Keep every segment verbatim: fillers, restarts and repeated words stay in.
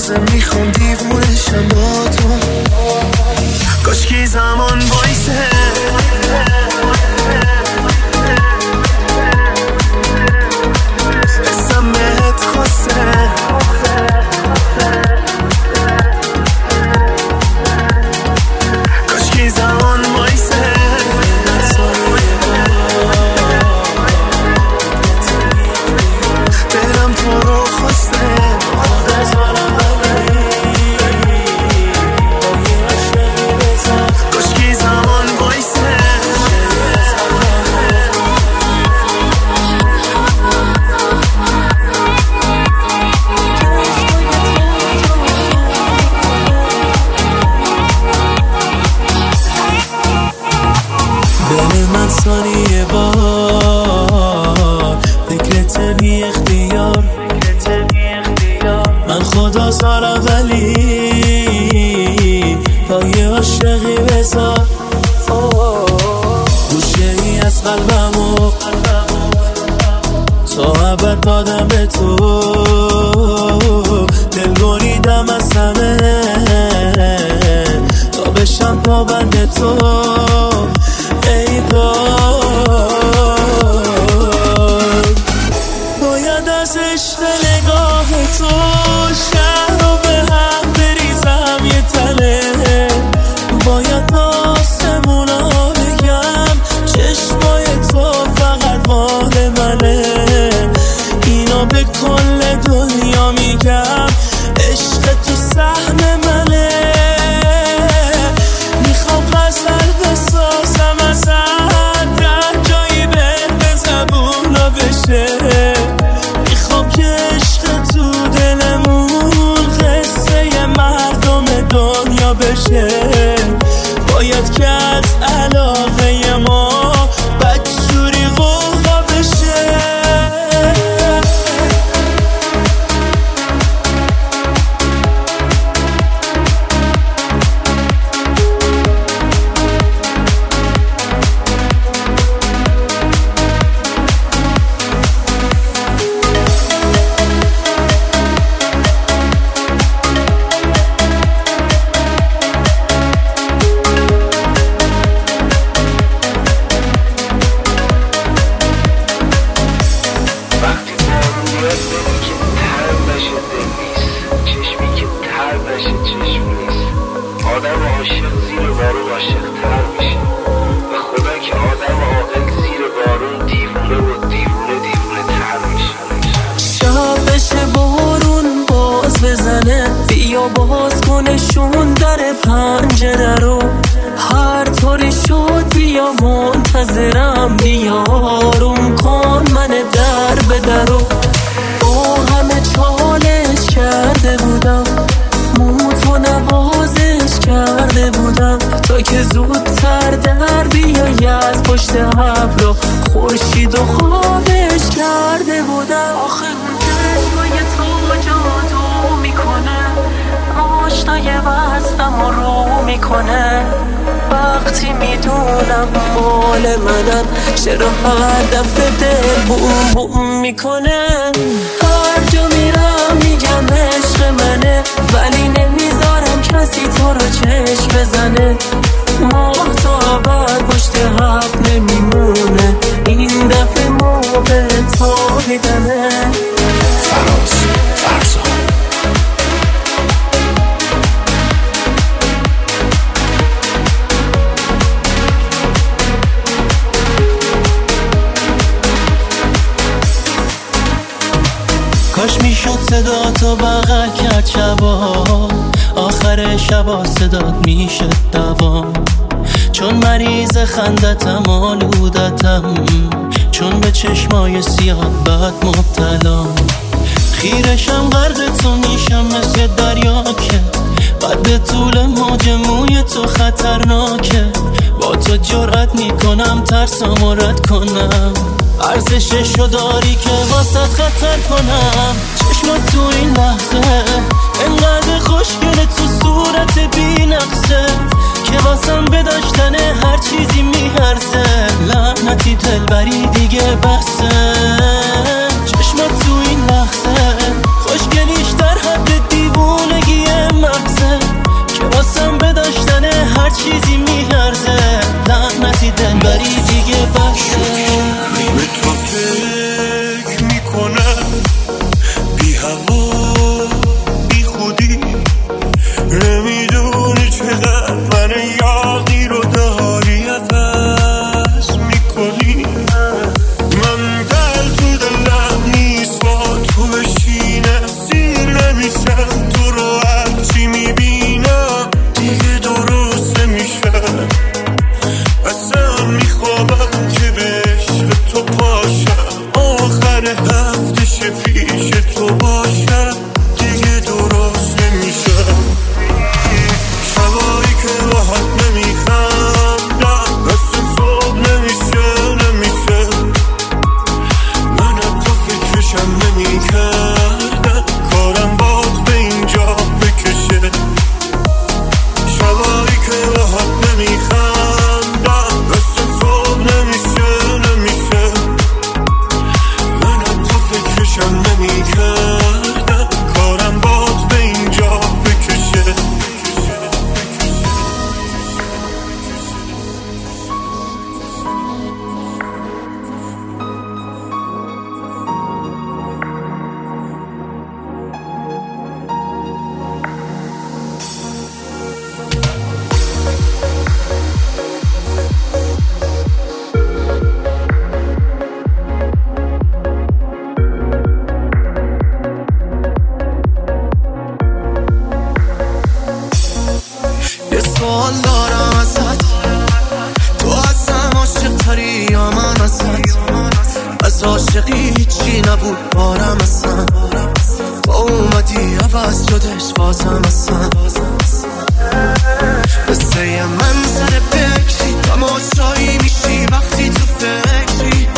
تازه میخوام دیوونشم با تو. کاشکی زمان وایسه حسم بهت خواسته کاشکی زمان وایسه دلم تو رو خواسته کاشکی زمان وایسه دل من ثانیه بار فکرت بی اختیار من خدا سارم ولی تا یه عاشقی بذار گوشه ای از قلبمو تا ابد دادم به تو دل بریدم از همه تا بشم پابند تو ای پاک باید از عشق نگاه تو شهر رو به هم بریزم یه تله باید آسمونا بگم چشمای تو فقط مال منه اینا به کل دنیا میگم عشق تو سهم منه میخوام غزل بسازم از هر جایی به زبونا بشه میخوام که عشق تو دلمون قصه مردم دنیا بشه باید که از علاقه ما بدجوری غوغا بشه بیا باز کنشون در پنجره رو هر طوری شد بیا منتظرم بیا آروم کن من در به درو با همه چالش کرده بودم موتو نوازش کرده بودم تا که زودتر در بیایی از پشت ابرا خورشید و خوابش کرده بودم آخه اون چشمای تو جادو میکنه آشنای بستم و رو میکنه وقتی میدونم مال منن چرا هر دفعه دل بوم بوم میکنه هر جا میرم میگم عشق منه ولی نمیذارم کسی تو رو چشم بزنه ماه تا ابد پشت حب نمیمونه این دفعه موقع تو میدنه فراز فرزا کاش میشد صدا تو بغل کرد شبا آخر شبا صدات میشه دوام چون مریض خندتم آلودتم چون به چشمای سیاه بد مبتلام خیرشم غرق تو میشم مثل دریا که قد طول موج موی تو خطرناکه با تو جرأت میکنم ترسم رد کنم ارزششو داری که واسط خطر کنم چشمات تو این لحظه انقدر خوشگله تو صورت بی نقصه که واسم به داشتن هر چیزی میارزه لعنتی دلبری دیگه بسه چشمات تو این لحظه خوشگلیش در حد دیوونه چیزی میارزه لعنتی دلبری دیگه بسه. به تو فکر میکنم بی هوا بی خودی، نمیدونی چقدر من یاقی رو داری عوض میکنی. من دل تو دلم نیست با تو بشینه، سیر نمیشم تو رو هرچی میبینم دیگه درست نمیشه. اصلا میخوابم که به عشق تو پاشم، آخر هفتش پیش تو باشم دیگه درست نمیشه. شبایی که باهات نمیخندم مثل صبح نمیشه نمیشه. من از تو فکرشم نمیکردم کارم باد به اینجا بکشه. شبایی که باهات نمیخندم مثل صبح نمیشه نمیشه. من از تو فکرشم نمیکردم کارم باد به اینجا بکشه. یه سوال دارم ازت، تو ازم عاشق تری یا من ازت؟ از عاشقی هیچی نبود بارم اصلا، با اومدی عوض شدش بازم اصلا. قصه من سر بکری تماشایی میشی وقتی تو فکری،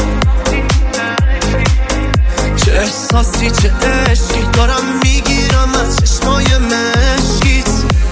چه احساسی چه عشقی دارم میگیرم از چشمای مشکیت.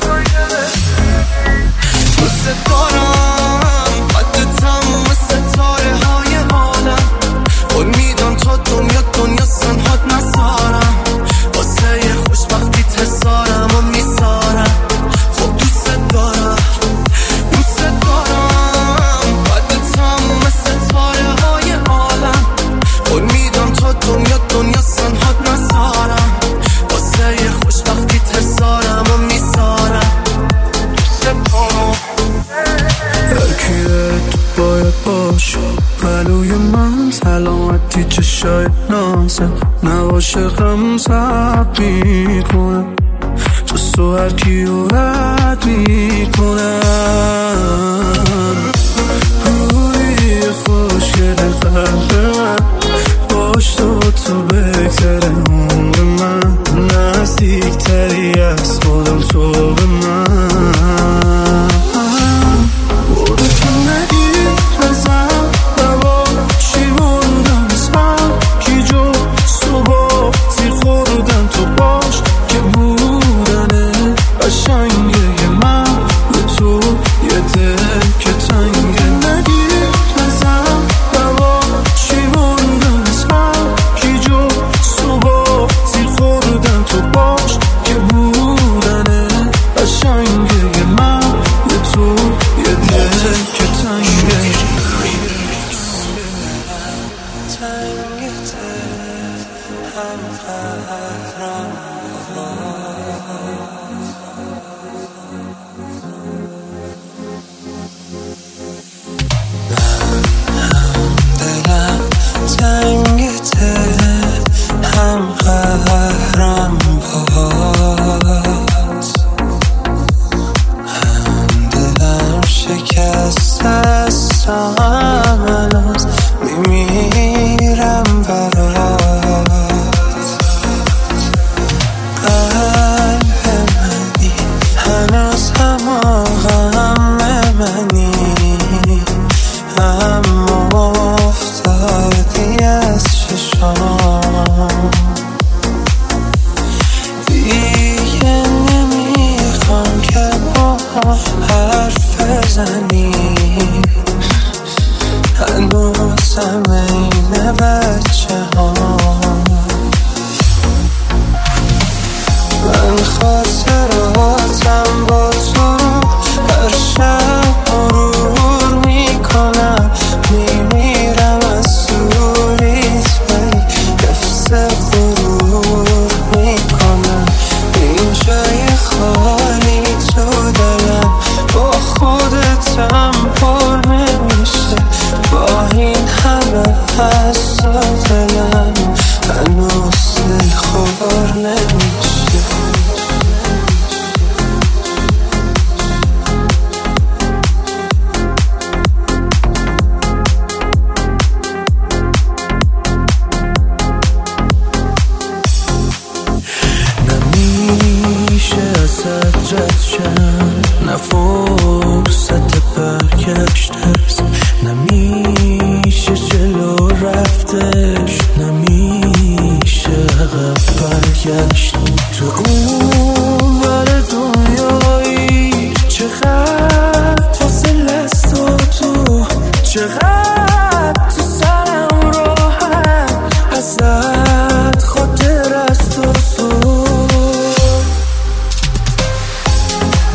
دوست دارم قد تموم ستاره های عالم، امیدم تا دنیا دنیا سنهات نزارم، واسه خوشبختی تزارم و میزارم. خب دوست دارم دوست دارم قد تموم ستاره های عالم، امیدم تا دنیا دنیا سنهات نزارم، واسه خوشبختی تزارم و میزارم. اکیه تو باید باشه پلوی من، سلامتی چشای نازم نباشه غم زب میکنم، جز تو هر کیو رد میکنم. روی خوشگل قلب من باش، تو تو بهتره عمر من، نزدیکتری از خودم تو به من. بوده تو نگیر ازم نبا چی موندم ازم کی جو صبح زیر خوردن تو باش که بودنه قشنگه من به تو یه دل که تنگه. نگیر ازم نبا چی موندم ازم کی جو صبح زیر خوردن تو باش که بودنه قشنگه من به تو یه دل که تنگه. هم قهرم دلم تنگته، هم قهرم باز، هم دلم شکسته است، هنوز میمیرم برات. قلب منی هنوز هم غم منی، اما افتادی از چشام. دیگه نمیخوام که با حرف بزنی، هنوزم این بچه ها. من خاطراتم با تو هر شب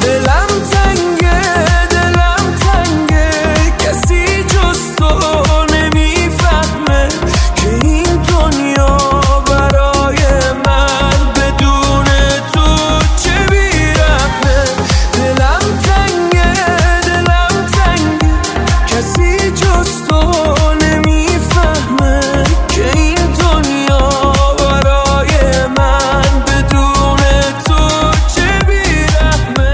دلم تنگه دلم تنگه کسی جز تو نمیفهمه که این دنیا برای من بدون تو چه بیرحمه. دلم تنگه دلم تنگه کسی جز تو نمیفهمه که این دنیا برای من بدون تو چه بیرحمه.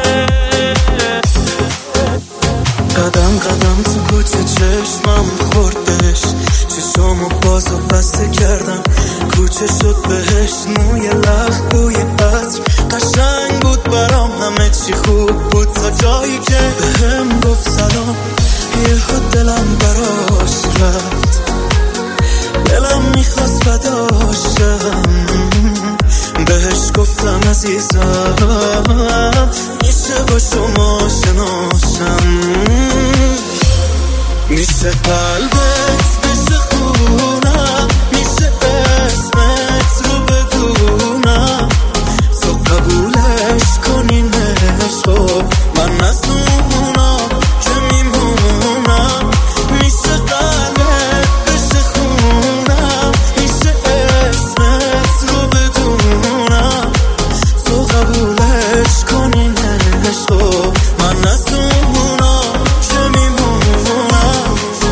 قدم قدم تو کوچه چشمم خورد بهش، چشامو باز و بسته کردم کوچه شد بهش. موی لخ بوی عطر قشنگ بود برام، همه چی خوب بود تا جایی که بهم گفت سلام. یهو دلم براش رفت، دلم میخواست فداشم. بهش گفتم عزیزم میشه با شما شناشم، میشه قلبت بشه خونم، میشه اسمت رو بدونم، تو قبولش کنین عشقو من از اونا که میمونم. میشه قلبت بشه خونم، میشه اسمت رو بدونم، تو قبولش کنین عشقو من از اونا که میمونم.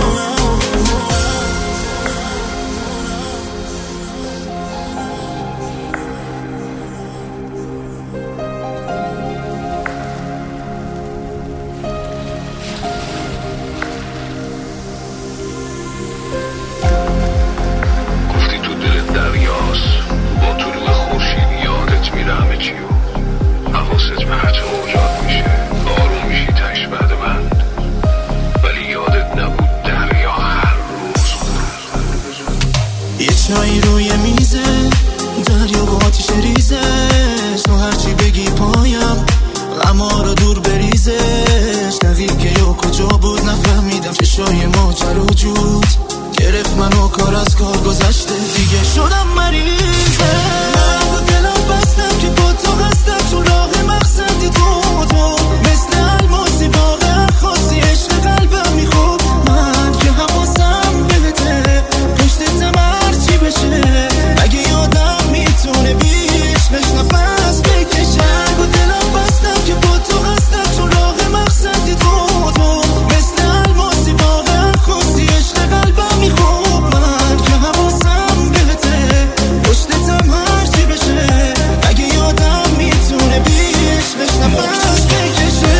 گفتی تو دل دریاست، با طلوع خورشید یادت میره همه چیو، حواست به هرچه موجات میشه، آروم میشی تش بعد من، ولی یادت نبود دریا هر روز یه چایی روی میزه، دریا با آتیش ریزش، تو هرچی بگی پایم غما رو دور بریزش. نوید که یا کجا بود نفهمیدم، چشای ماجرا جود گرفت منو، کار از کار گذشته دیگه شدم مریضه. من با دلم بستم که با تو هستم، تو راه مقصدی تو تو مثل الماسی واقعا خاصی، عشق قلبم میخوب من که حواسم بهته، پشتتم هرچی بشه اگه یادم میتونه بیشقش نفس بکشه. با دلم بستم که با تو هستم، تو راه مقصدی تو تو مثل الماسی واقعا خاصی، عشق قلبم میخوب من که حواسم بهته، پشتتم هرچی بشه اگه یادم میتونه بیشقش نفس بکشه.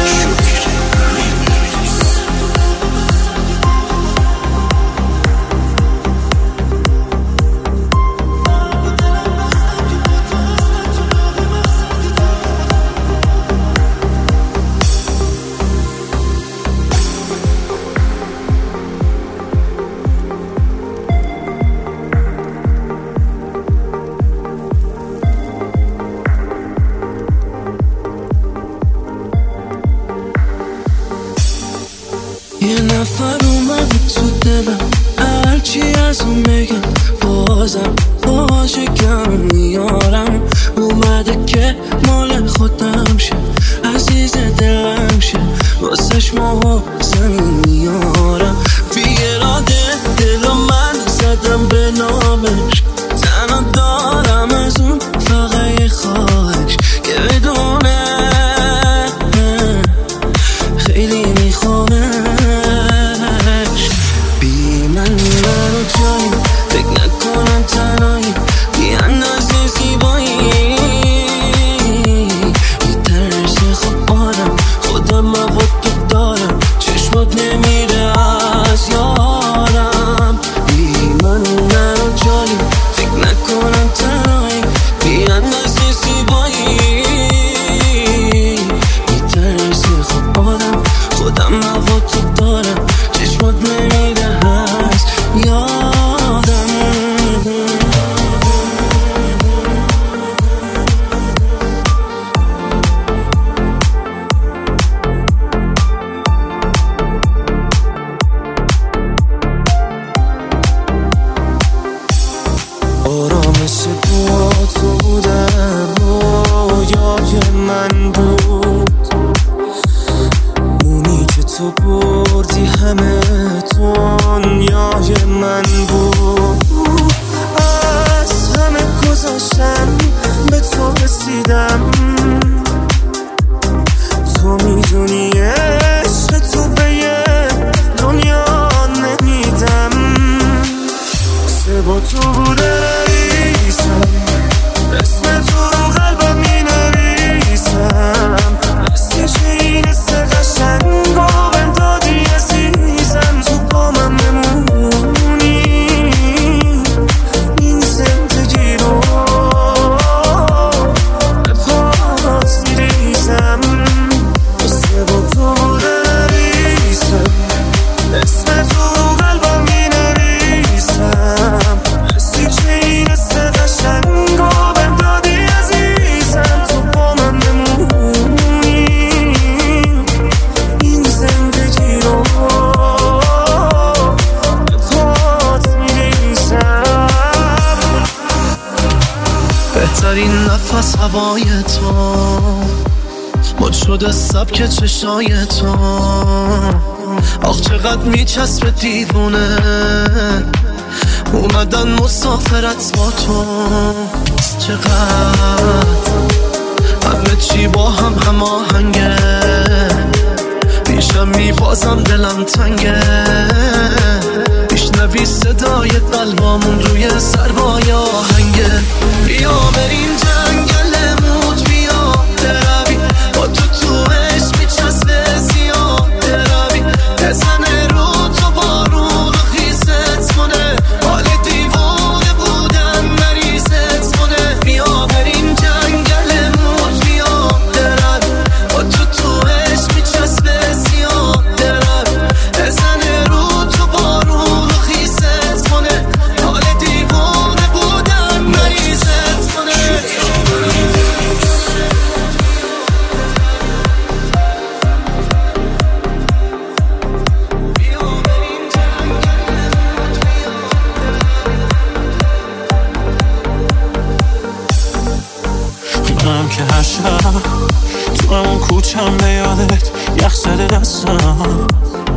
یه نفر اومده تو دلم، هرچی از اون بگم بازم باشه کم میارم. اومده که مال خودم شه، عزیز دلم شه، واسش ما زمین میارم. بی اراده دل من زدم به نامش، تنها دارم از اون فقط یه خواهش که بدونه خیلی میخوامش. بی من منو جایی فکر نکنم تنهایی، بی اندازه زیبایی یه ترس خوب آدم خودم مواد تو دارم، چشمات نمیره از یارم. بی من منو جایی فکر نکنم تنهایی، از هوای تو، مد شده سبک چشای تو. آخ چقدر میچسبه دیوونه اومدن مسافرت با تو. چقدر همه چی با هم هماهنگه، پیشم میبازم دلم تنگه. میشنوی صدای قلبامون روی سربای آهنگه. بیا بریم جنگل موج، بیا بروی با تو تو عشق میچسبه زیاد روی. بزنه رو تو بارون خیزت کنه، حال دیوانه بودن مریضت کنه. بیا بریم جنگل موج، بیا بروی با تو تو عشق میچسبه زیاد روی. بزنه رو تو بارون خیزت کنه، حال دیوانه بودن مریضت کنه. منم که هر شب تو همون کوچم به یادت یخ زده دستم.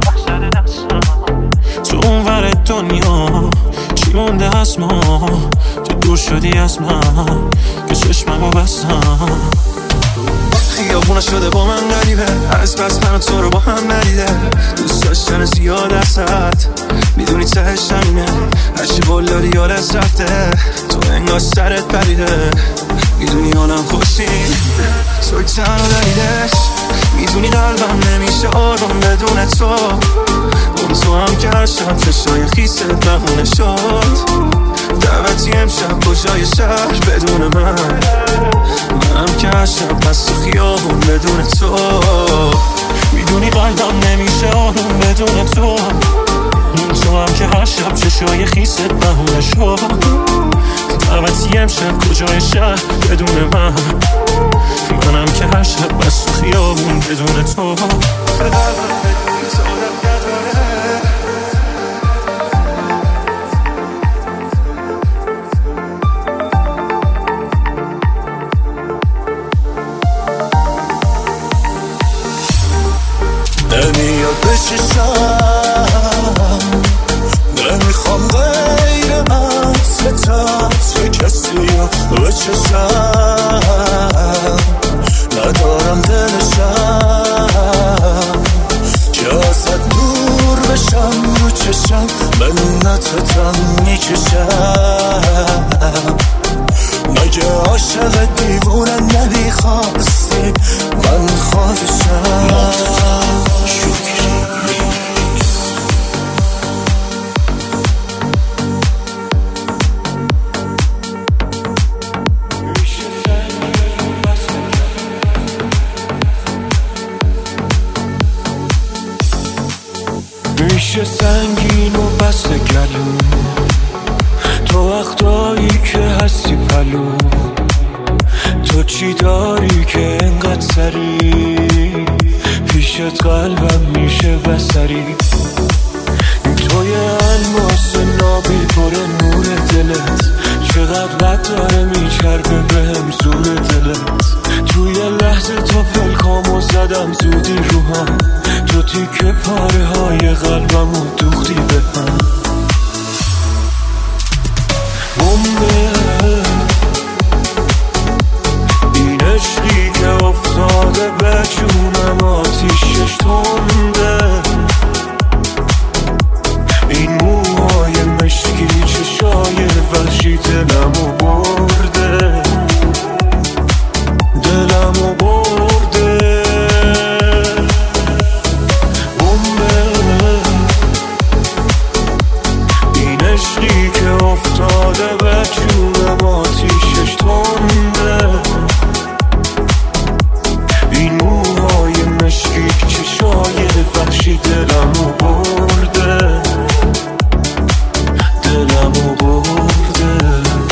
تو اون ور دنیا چی مونده از ما که دور شدی از من که چشممو بستم. خیابونه شده با من غریبه، از بس من و تو رو با هم ندیده. دوست داشتن زیاد ازت میدونی تهش همینه، هرچی بلداری یادت رفته تو انگار سرت پریده. میدونی حالم خوشی توی تنها دلیلش، میدونی قلبم نمیشه آروم بدون تو. اون تو هم که هر شب چشای خیست بهونه شد. دعوتی امشب کجای شهر بدون من، منم که هر شب پس تو خیابون بدون تو. میدونی قلبم نمیشه آروم بدون تو. اون تو هم که هر شب چشای خیست بهونه شد. دعوتی امشب کجای شهر بدون من، منم که هر شب بس تو خیابون بدون تو. نمیاد بششم، نمیخوام غیر از چه کسی رو بچشم. ندارم دلشم که ازت دور بشم، رو چشم منتتم میکشم. مگه عاشق دیوونه نمیخواستی من خودشم. میشه سنگین و بسته گلو، تو وقتایی که هستی پلو. تو چی داری که انقدر سری پیشت قلبم میشه بسری. توی الماس نابی پر نور دلت، چقدر بد داره میچربه بهم زور دلت. توی لحظه تا پلکامو زدم زودی روحم، تو تیکه پاره های قلبمو دوختی به هم. بمبه این عشقی که افتاده به جونم آتیشش تنده. این موهای مشکی چشای وحشی دلمو برده، دلمو برده. بمبه این عشقی که افتاده به جونم آتیشش تنده. این موهای مشکی چشای وحشی دلمو برده، دلمو برده.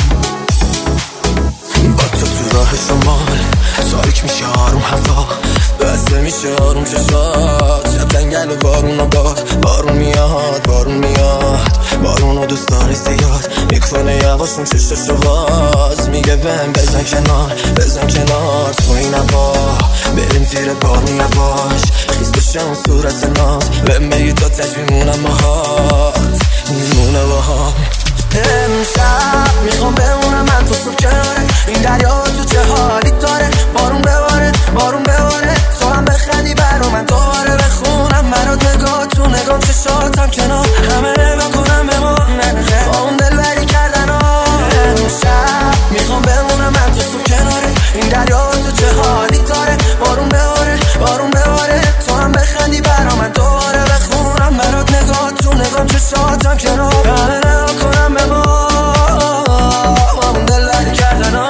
با تو تو راه شمال تاریک میشه آروم هوا، بسته میشه آروم چشات. شب جنگل و بارون و باد، بارون میاد بارون میاد. بارونو دوست داری زیاد میکنه یواشون چششو باز میگه بهم بزن کنار بزن کنار تو این هوا بریم زیر بارون یواش خیز بشه اون صورت ناز بهم بگی تا تش میمونم باهات میمونه باهات امشب میخوام بمونم من تو صبح کناره این دریا تو چه حالی داره بارون بباره بارون بباره تو هم بخندی برا من دوباره بخونم برات نگاه تو نگام چشاتم کنار همه نگاه کنم به ما با اون دل بری کردن ها امشب میخوام بمونم من تو صبح کناره این دریا تو چه حالی داره بارون بباره بارون بباره تو هم بخندی برا من دوباره بخونم برات نگاه تو نگام چشاتم کنار همه نگاه کنم به ما با اون دل بری کردن ها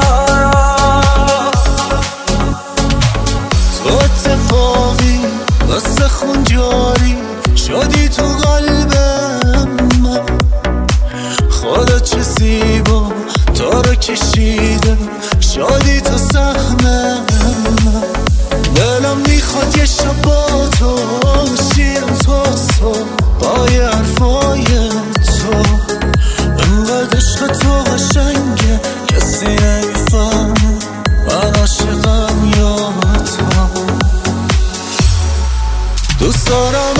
تو اتفاقی واسه خون جاری شدی تو قلبم من خدا چه زیبا تو رو کشیده شدی تو سهمم دلم میخواد یه شب با تو شیرم تو تو با یه حرفای تو انقدر عشق تو قشنگه کسی نمیفهمه من عاشقم یا تو دوست دارم